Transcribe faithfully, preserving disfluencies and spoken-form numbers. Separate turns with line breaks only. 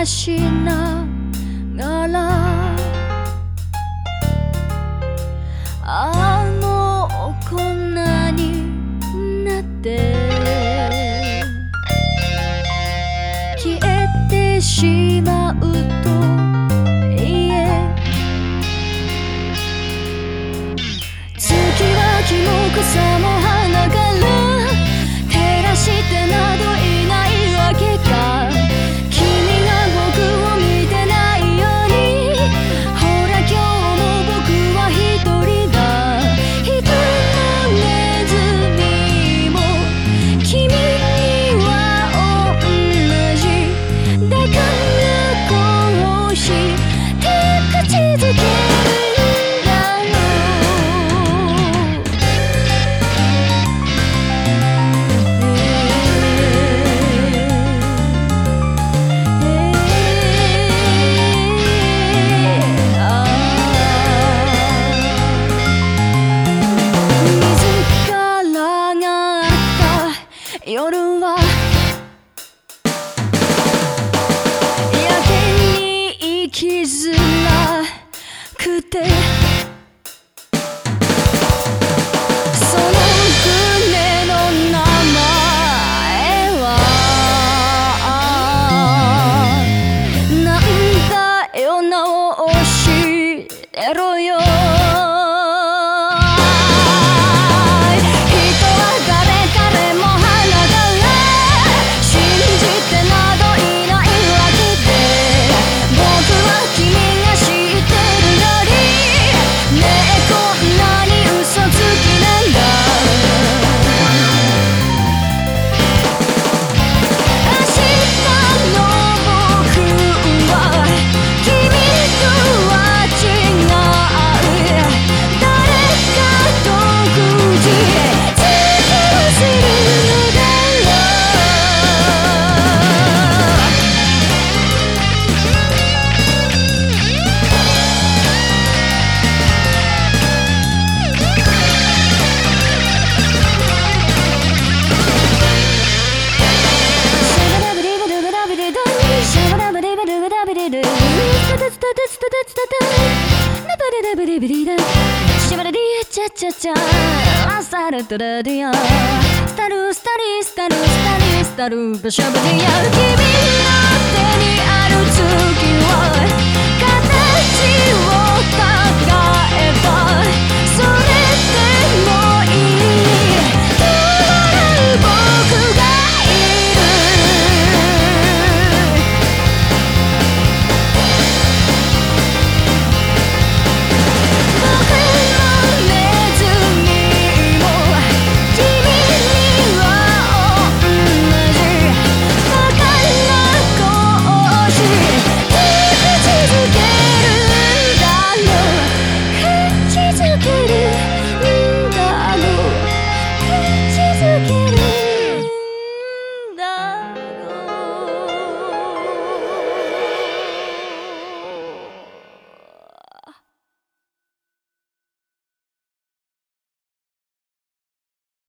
しながらああもうこんなになって消えてしまうといえ月はキモくさも花から照らしてなどいないわけか君が僕を見てないようにほら今日も僕は一人だ一人のネズミも君には同じだからこうして口づけ夜はやけに生きづらくてその船の名前はなんだよな教えろよスタルトラディアスタルスタリスタルスタリスタルバシャバディア君の手にある月は